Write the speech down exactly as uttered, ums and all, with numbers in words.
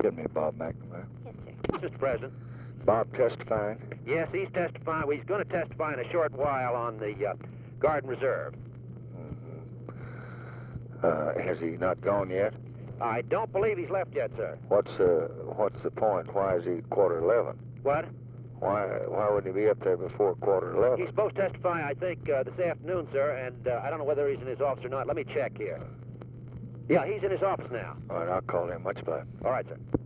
Get me Bob McNamara. Yes, sir. Mister President. Bob testifying? Yes, he's testifying. Well, he's going to testify in a short while on the uh, Guard and Reserve. Mm-hmm. Uh, has he not gone yet? I don't believe he's left yet, sir. What's uh, what's the point? Why is he quarter eleven? What? Why why wouldn't he be up there before quarter eleven? He's supposed to testify, I think, uh, this afternoon, sir, and uh, I don't know whether he's in his office or not. Let me check here. Yeah, he's in his office now. All right, I'll call him. Much obliged. All right, sir.